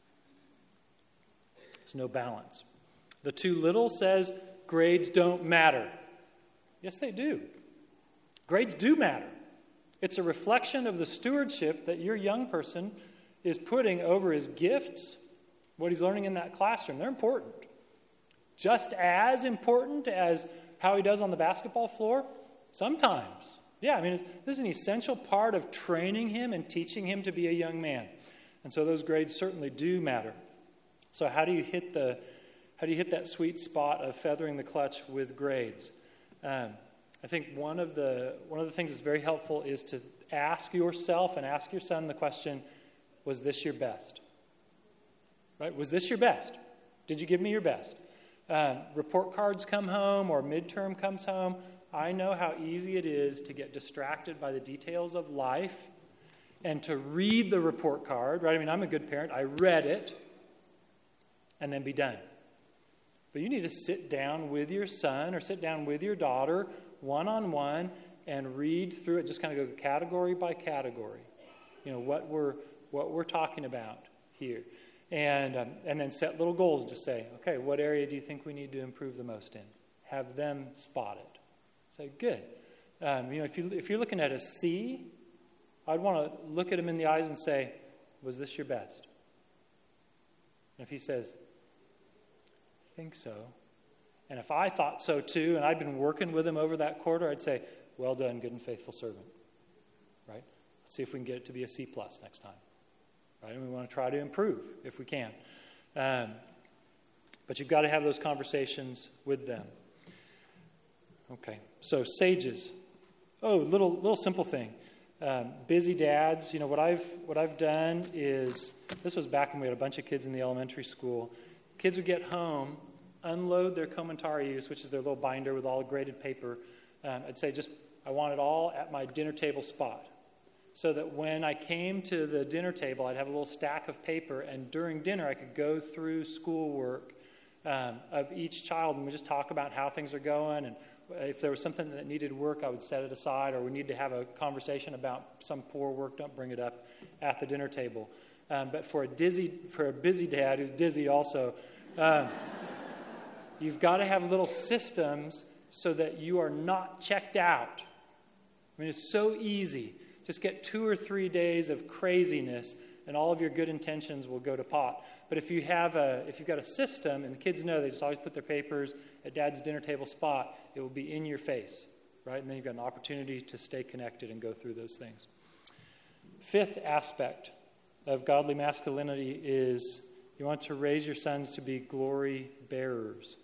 There's no balance. The too little says grades don't matter. Yes, they do. Grades do matter. It's a reflection of the stewardship that your young person is putting over his gifts, what he's learning in that classroom. They're important. Just as important as how he does on the basketball floor? Sometimes. Yeah, I mean, it's, this is an essential part of training him and teaching him to be a young man. And so those grades certainly do matter. So how do you hit the, how do you hit that sweet spot of feathering the clutch with grades? Um, I think one of the one of the things that's very helpful is to ask yourself and ask your son the question, was this your best? Right? Was this your best? Did you give me your best? Um, report cards come home or midterm comes home. I know how easy it is to get distracted by the details of life and to read the report card, right? I mean, I'm a good parent. I read it and then be done. But you need to sit down with your son or sit down with your daughter one-on-one and read through it. Just kind of go category by category. You know, what we're, what we're talking about here. And um, and then set little goals to say, okay, what area do you think we need to improve the most in? Have them spot it. Say, good. Um, you know, if you if you're looking at a C, I'd want to look at him in the eyes and say, was this your best? And if he says, I think so, and if I thought so too, and I'd been working with him over that quarter, I'd say, well done, good and faithful servant. Right? Let's see if we can get it to be a C plus next time. Right? And we want to try to improve if we can. Um, but you've got to have those conversations with them. Okay, so SAGES. Oh, little little simple thing. Um, busy dads. You know what I've what I've done is this was back when we had a bunch of kids in the elementary school. Kids would get home, unload their commentarius, which is their little binder with all graded paper. Um, I'd say just I want it all at my dinner table spot. So that when I came to the dinner table, I'd have a little stack of paper, and during dinner I could go through schoolwork um, of each child, and we just talk about how things are going, and if there was something that needed work, I would set it aside, or we need to have a conversation about some poor work, don't bring it up at the dinner table. Um, but for a dizzy, for a busy dad who's dizzy also, um, you've got to have little systems so that you are not checked out. I mean, it's so easy. Just get two or three days of craziness, and all of your good intentions will go to pot. But if you have a, if you've got a system, and the kids know they just always put their papers at Dad's dinner table spot, it will be in your face, right? And then you've got an opportunity to stay connected and go through those things. Fifth aspect of godly masculinity is you want to raise your sons to be glory bearers.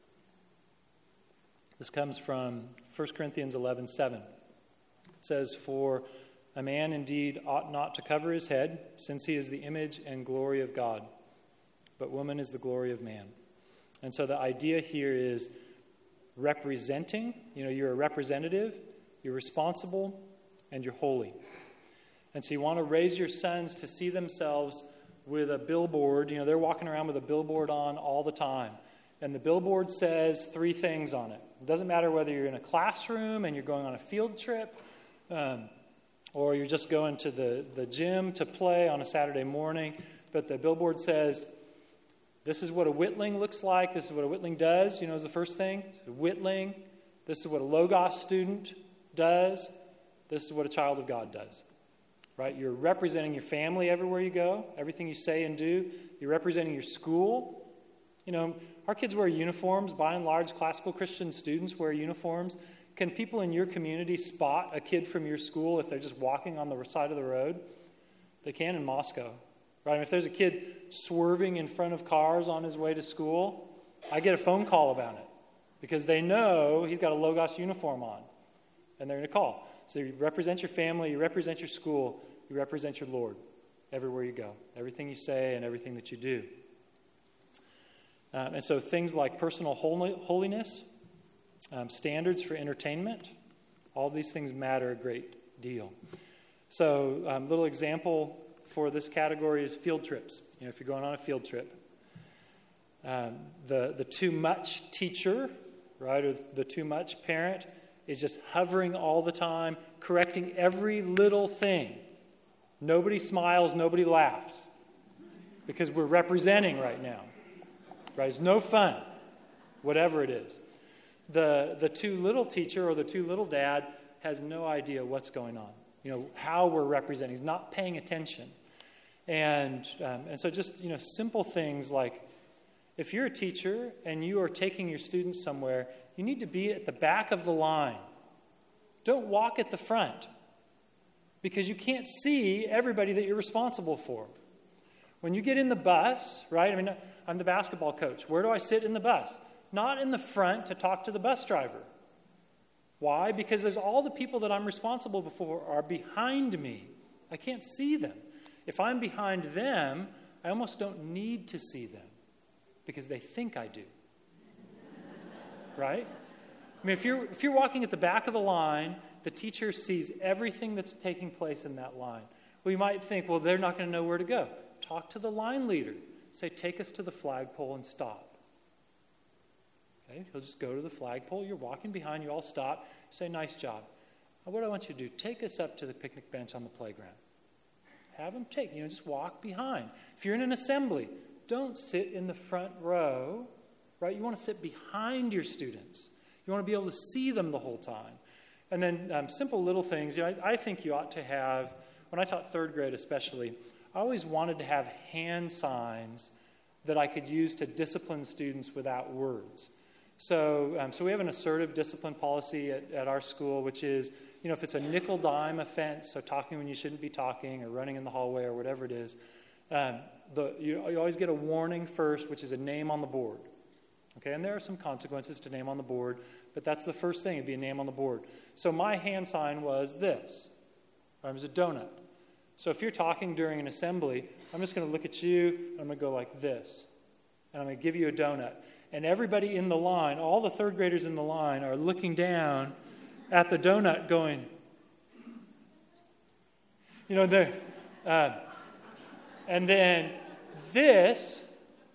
This comes from First Corinthians eleven seven. It says, "For a man indeed ought not to cover his head, since he is the image and glory of God. But woman is the glory of man." And so the idea here is representing. You know, you're a representative, you're responsible, and you're holy. And so you want to raise your sons to see themselves with a billboard. You know, they're walking around with a billboard on all the time. And the billboard says three things on it. It doesn't matter whether you're in a classroom and you're going on a field trip, um, or you're just going to the, the gym to play on a Saturday morning. But the billboard says, this is what a Whitling looks like. This is what a Whitling does. You know, is the first thing. Whitling. This is what a Logos student does. This is what a child of God does. Right? You're representing your family everywhere you go. Everything you say and do. You're representing your school. You know, our kids wear uniforms. By and large, classical Christian students wear uniforms. Can people in your community spot a kid from your school if they're just walking on the side of the road? They can in Moscow, right? I mean, if there's a kid swerving in front of cars on his way to school, I get a phone call about it because they know he's got a Logos uniform on, and they're going to call. So you represent your family, you represent your school, you represent your Lord everywhere you go, everything you say and everything that you do. Um, and so things like personal hol- holiness, um, standards for entertainment, all of these things matter a great deal. So a um, little example for this category is field trips. You know, if you're going on a field trip. Um, the, the too much teacher, right, or the too much parent is just hovering all the time, correcting every little thing. Nobody smiles, nobody laughs, because we're representing right now. Right? It's no fun, whatever it is. The the too little teacher or the too little dad has no idea what's going on. You know, how we're representing. He's not paying attention. And um, and so just, you know, simple things like, if you're a teacher and you are taking your students somewhere, you need to be at the back of the line. Don't walk at the front, because you can't see everybody that you're responsible for. When you get in the bus, right? I mean, I'm the basketball coach. Where do I sit in the bus? Not in the front to talk to the bus driver. Why? Because there's all the people that I'm responsible for are behind me. I can't see them. If I'm behind them, I almost don't need to see them because they think I do. Right? I mean, if you're if you're walking at the back of the line, the teacher sees everything that's taking place in that line. Well, you might think, well, they're not going to know where to go. Talk to the line leader. Say, take us to the flagpole and stop. Okay, he'll just go to the flagpole. You're walking behind. You all stop. Say, nice job. Now, what do I want you to do? Take us up to the picnic bench on the playground. Have them take, you know, just walk behind. If you're in an assembly, don't sit in the front row, right? You want to sit behind your students. You want to be able to see them the whole time. And then um, simple little things. You know, I, I think you ought to have, when I taught third grade especially, I always wanted to have hand signs that I could use to discipline students without words. So um, so we have an assertive discipline policy at, at our school, which is, you know, if it's a nickel dime offense, so talking when you shouldn't be talking or running in the hallway or whatever it is, um, the, you, you always get a warning first, which is a name on the board. Okay, and there are some consequences to name on the board, but that's the first thing, it'd be a name on the board. So my hand sign was this. It was a donut. So if you're talking during an assembly, I'm just going to look at you, and I'm going to go like this. And I'm going to give you a donut. And everybody in the line, all the third graders in the line, are looking down at the donut going, you know, they're, uh, and then this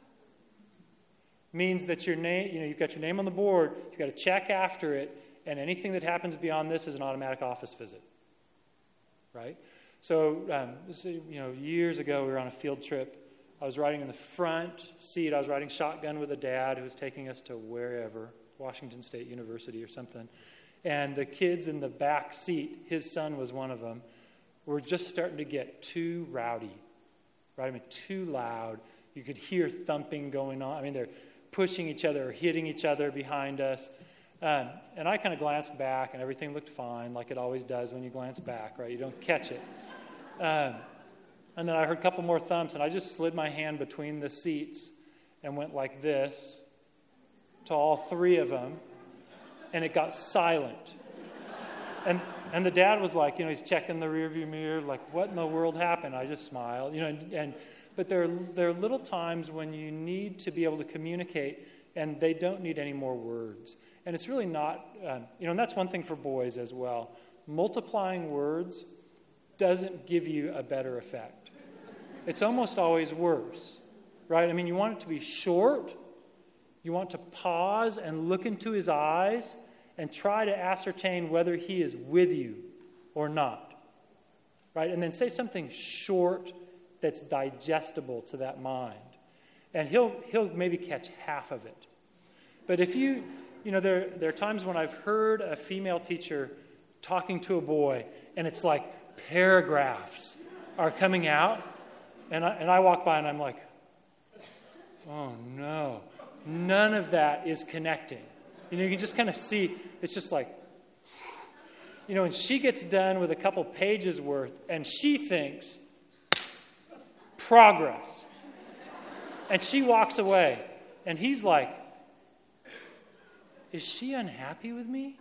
means that your name, you know, you've got your name on the board, you've got a check after it, and anything that happens beyond this is an automatic office visit. Right? So, um, so, you know, years ago we were on a field trip. I was riding in the front seat. I was riding shotgun with a dad who was taking us to wherever, Washington State University or something. And the kids in the back seat, his son was one of them, were just starting to get too rowdy. Right? I mean, too loud. You could hear thumping going on. I mean, they're pushing each other or hitting each other behind us. Um, and I kind of glanced back, and everything looked fine, like it always does when you glance back, right? You don't catch it. Um, and then I heard a couple more thumps, and I just slid my hand between the seats and went like this to all three of them, and it got silent. And and the dad was like, you know, he's checking the rearview mirror, like, what in the world happened? I just smiled, you know. And, and but there there are little times when you need to be able to communicate, and they don't need any more words. And it's really not, um, you know, and that's one thing for boys as well. Multiplying words doesn't give you a better effect. It's almost always worse, right? I mean, you want it to be short. You want to pause and look into his eyes and try to ascertain whether he is with you or not, right? And then say something short that's digestible to that mind. And he'll he'll maybe catch half of it. But if you, you know, there, there are times when I've heard a female teacher talking to a boy, and it's like paragraphs are coming out, and I, and I walk by and I'm like, oh no. None of that is connecting. You know, you can just kind of see, it's just like, you know, and she gets done with a couple pages worth, and she thinks, progress. And she walks away, and he's like, is she unhappy with me?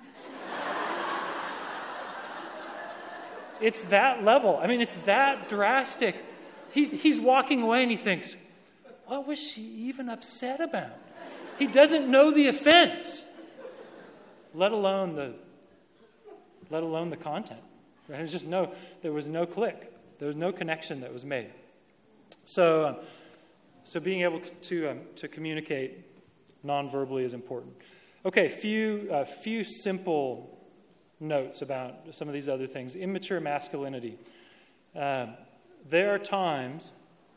It's that level. I mean, it's that drastic. He, he's walking away, and he thinks, what was she even upset about? He doesn't know the offense, let alone the, let alone the content. Right? There's just no, there was no click. There was no connection that was made. So, um, so being able to um, to communicate non-verbally is important. Okay, few uh, few simple notes about some of these other things. Immature masculinity. Um, there are times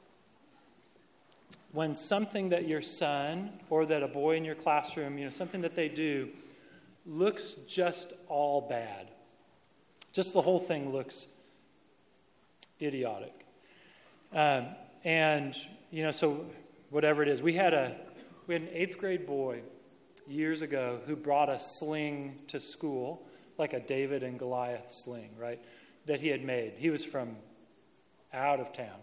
when something that your son or that a boy in your classroom, you know, something that they do looks just all bad. Just the whole thing looks idiotic. Um, and, you know, so whatever it is. We had a we had an eighth grade boy years ago who brought a sling to school, like a David and Goliath sling, right, that he had made. He was from out of town.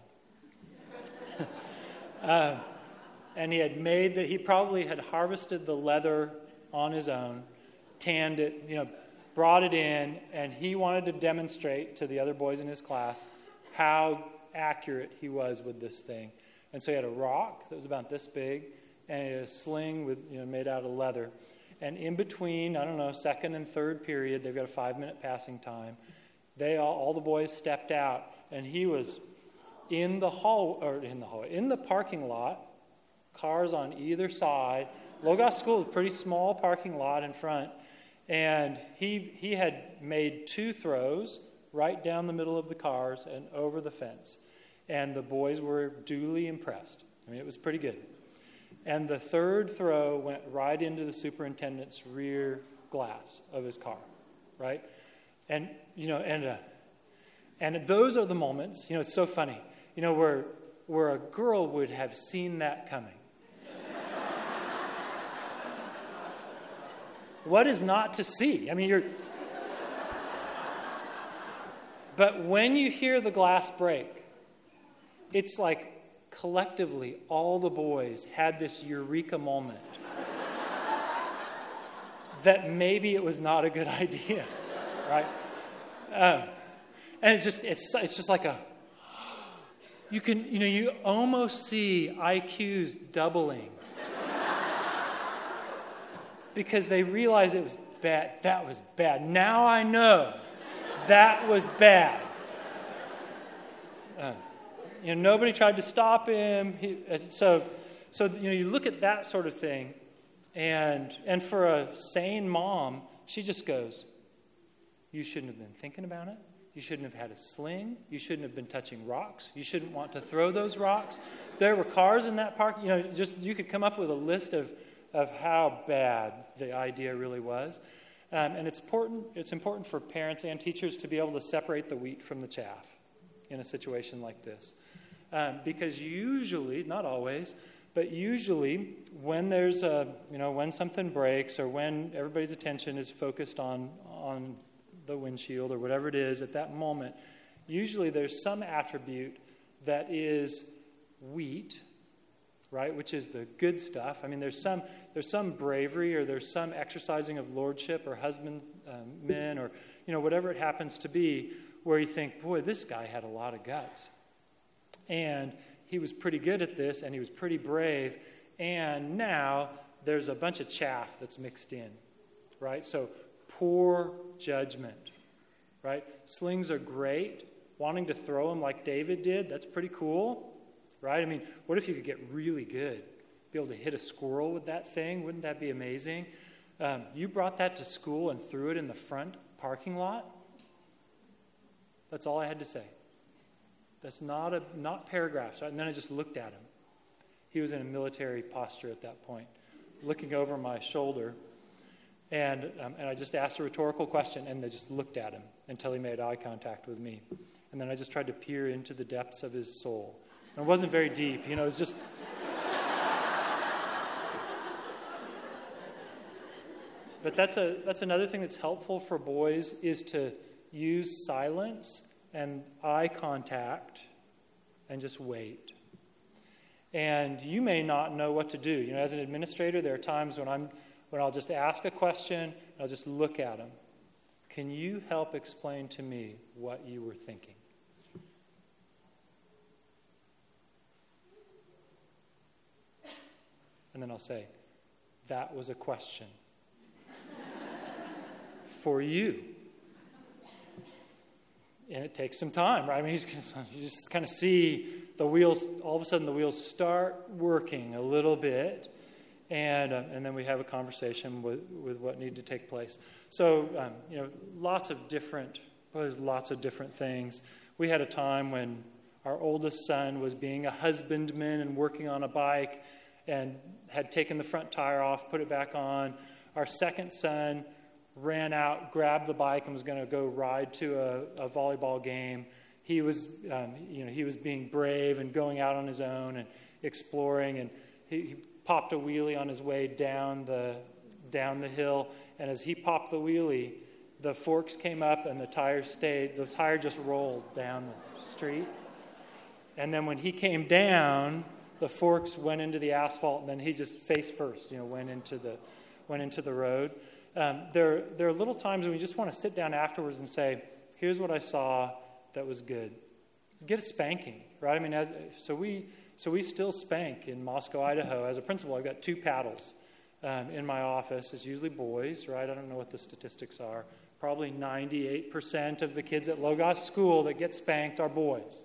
uh, and he had made that, he probably had harvested the leather on his own, tanned it, you know, brought it in, and he wanted to demonstrate to the other boys in his class how accurate he was with this thing. And so he had a rock that was about this big, and he had a sling with, you know, made out of leather. And in between, I don't know, second and third period, they've got a five-minute passing time. They all, all the boys stepped out, and he was in the hall, or in the hall, in the parking lot, cars on either side. Logos School is a pretty small parking lot in front, and he he had made two throws right down the middle of the cars and over the fence, and the boys were duly impressed. I mean, it was pretty good. And the third throw went right into the superintendent's rear glass of his car, right? And, you know, and uh, and those are the moments, you know, it's so funny, you know, where where a girl would have seen that coming. What is not to see? I mean, you're... But when you hear the glass break, it's like collectively all the boys had this eureka moment that maybe it was not a good idea, right? Um, and it's just it's it's just like a you can you know you almost see I Qs doubling because they realize it was bad. That was bad. Now I know that was bad. Uh, you know, nobody tried to stop him. He, so, so you know, you look at that sort of thing, and and for a sane mom, she just goes, "You shouldn't have been thinking about it. You shouldn't have had a sling. You shouldn't have been touching rocks. You shouldn't want to throw those rocks. There were cars in that park. You know, just you could come up with a list of of how bad the idea really was." Um, and it's important. It's important for parents and teachers to be able to separate the wheat from the chaff in a situation like this, um, because usually, not always, but usually, when there's a, you know, when something breaks or when everybody's attention is focused on on the windshield or whatever it is at that moment, usually there's some attribute that is wheat, right, which is the good stuff. I mean, there's some there's some bravery or there's some exercising of lordship or husband um, men or, you know, whatever it happens to be, where you think, boy, this guy had a lot of guts. And he was pretty good at this, and he was pretty brave, and now there's a bunch of chaff that's mixed in, right? So poor judgment, right? Slings are great. Wanting to throw them like David did, that's pretty cool. Right? I mean, what if you could get really good? Be able to hit a squirrel with that thing? Wouldn't that be amazing? Um, you brought that to school and threw it in the front parking lot? That's all I had to say. That's not a not paragraphs. Right? And then I just looked at him. He was in a military posture at that point, looking over my shoulder. And, um, and I just asked a rhetorical question, and they just looked at him until he made eye contact with me. And then I just tried to peer into the depths of his soul. It wasn't very deep, you know, it was just... but that's a that's another thing that's helpful for boys is to use silence and eye contact and just wait. And you may not know what to do. You know, as an administrator, there are times when I'm when I'll just ask a question and I'll just look at them. Can you help explain to me what you were thinking? And then I'll say, that was a question for you. And it takes some time, right? I mean, you just kind of see the wheels, all of a sudden the wheels start working a little bit, and uh, and then we have a conversation with, with what needed to take place. So, um, you know, lots of different, well, there's lots of different things. We had a time when our oldest son was being a husbandman and working on a bike and had taken the front tire off, put it back on. Our second son ran out, grabbed the bike, and was going to go ride to a, a volleyball game. He was, um, you know, he was being brave and going out on his own and exploring. And he, he popped a wheelie on his way down the down the hill. And as he popped the wheelie, the forks came up and the tire stayed. The tire just rolled down the street. And then when he came down, the forks went into the asphalt, and then he just face first, you know, went into the went into the road. Um, there, there are little times when we just want to sit down afterwards and say, here's what I saw that was good. Get a spanking, right? I mean, as, so we so we still spank in Moscow, Idaho. As a principal, I've got two paddles um, in my office. It's usually boys, right? I don't know what the statistics are. Probably ninety-eight percent of the kids at Logos School that get spanked are boys.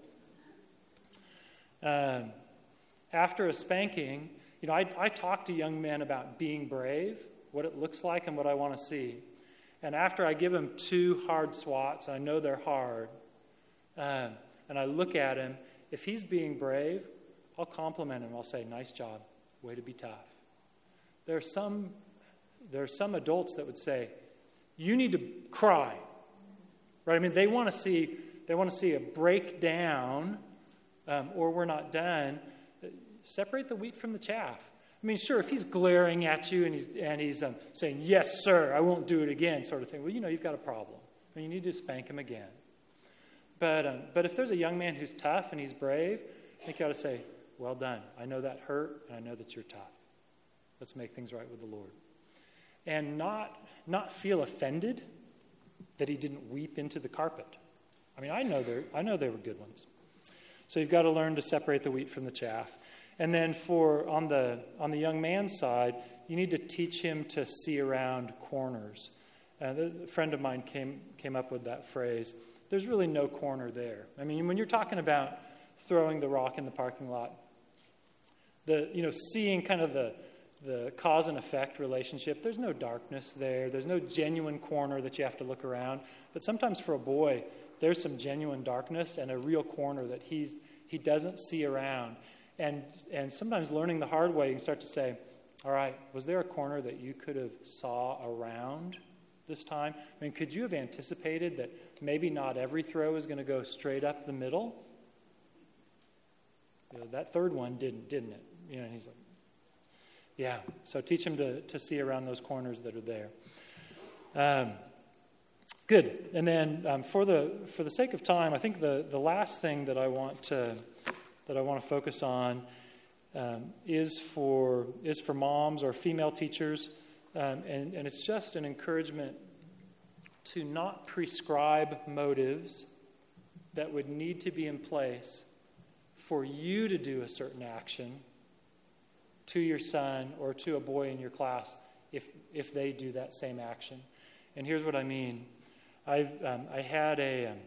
Um, after a spanking, you know, I, I talk to young men about being brave, what it looks like and what I want to see. And after I give them two hard swats, I know they're hard, um, and I look at him, if he's being brave, I'll compliment him. I'll say, nice job, way to be tough. There are some, there are some adults that would say, you need to cry, right? I mean, they want to see, they want to see a breakdown, um, or we're not done. Separate the wheat from the chaff. I mean, sure, if he's glaring at you and he's and he's um, saying, yes, sir, I won't do it again, sort of thing, well, you know, you've got a problem. I mean, you need to spank him again. But um, but if there's a young man who's tough and he's brave, I think you ought to say, well done. I know that hurt, and I know that you're tough. Let's make things right with the Lord. And not not feel offended that he didn't weep into the carpet. I mean, I know they I know they were good ones. So you've got to learn to separate the wheat from the chaff. And then for on the on the young man's side, you need to teach him to see around corners. Uh, a friend of mine came came up with that phrase. There's really no corner there. I mean, when you're talking about throwing the rock in the parking lot, the you know seeing kind of the the cause and effect relationship, there's no darkness there. There's no genuine corner that you have to look around. But sometimes for a boy, there's some genuine darkness and a real corner that he's he doesn't see around. And and sometimes learning the hard way, you can start to say, all right, was there a corner that you could have saw around this time? I mean, could you have anticipated that maybe not every throw is going to go straight up the middle? You know, that third one didn't, didn't it? You know, and he's like, yeah. So teach him to, to see around those corners that are there. Um, good. And then um, for the for the sake of time, I think the, the last thing that I want to that I want to focus on um, is for is for moms or female teachers, um, and, and it's just an encouragement to not prescribe motives that would need to be in place for you to do a certain action to your son or to a boy in your class if if they do that same action. And here's what I mean. I've um, I had a um,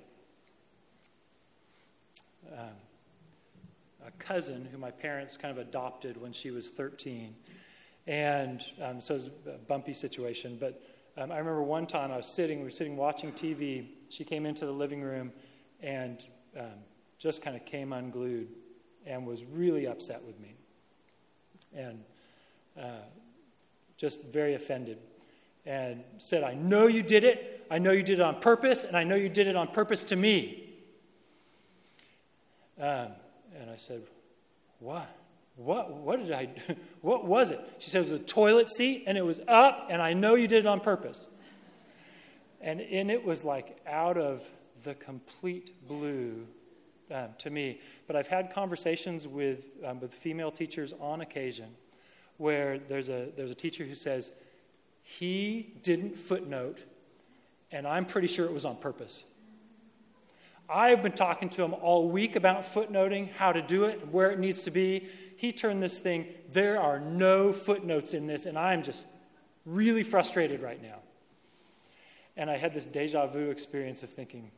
um, a cousin who my parents kind of adopted when she was thirteen. And um, so it was a bumpy situation. But um, I remember one time I was sitting, we were sitting watching T V. She came into the living room and um, just kind of came unglued and was really upset with me. And uh, just very offended. And said, I know you did it. I know you did it on purpose. And I know you did it on purpose to me. Um, And I said, what? what, what did I do? What was it? She said, it was a toilet seat, and it was up, and I know you did it on purpose. And, and it was like out of the complete blue um, to me. But I've had conversations with um, with female teachers on occasion where there's a there's a teacher who says, he didn't footnote, and I'm pretty sure it was on purpose. I've been talking to him all week about footnoting, how to do it, where it needs to be. He turned this thing, there are no footnotes in this, and I'm just really frustrated right now. And I had this deja vu experience of thinking,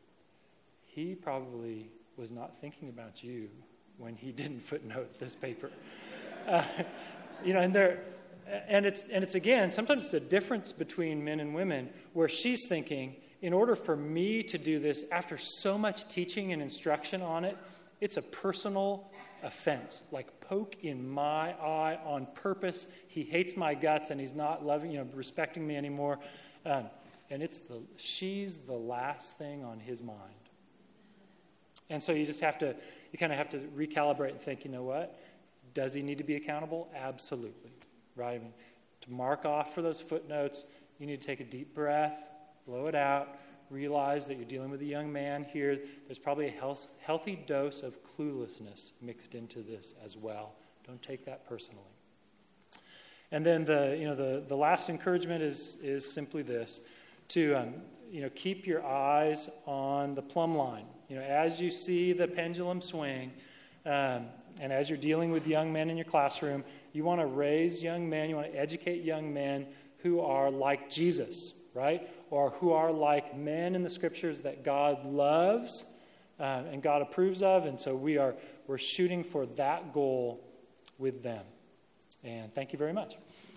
he probably was not thinking about you when he didn't footnote this paper. Uh, you know, and there, and it's and it's again, sometimes it's a difference between men and women where she's thinking, in order for me to do this, after so much teaching and instruction on it, it's a personal offense, like poke in my eye on purpose. He hates my guts and he's not loving, you know, respecting me anymore. Um, and it's the she's the last thing on his mind. And so you just have to, you kind of have to recalibrate and think, you know what? Does he need to be accountable? Absolutely, right? I mean, to mark off for those footnotes, you need to take a deep breath, blow it out, realize that you're dealing with a young man here. There's probably a health, healthy dose of cluelessness mixed into this as well. Don't take that personally. And then the, you know, the, the last encouragement is is simply this: to um, you know, keep your eyes on the plumb line. You know, as you see the pendulum swing, um, and as you're dealing with young men in your classroom, you want to raise young men, you want to educate young men who are like Jesus, right? Or who are like men in the scriptures that God loves uh, and God approves of. And so we are we're shooting for that goal with them. And thank you very much.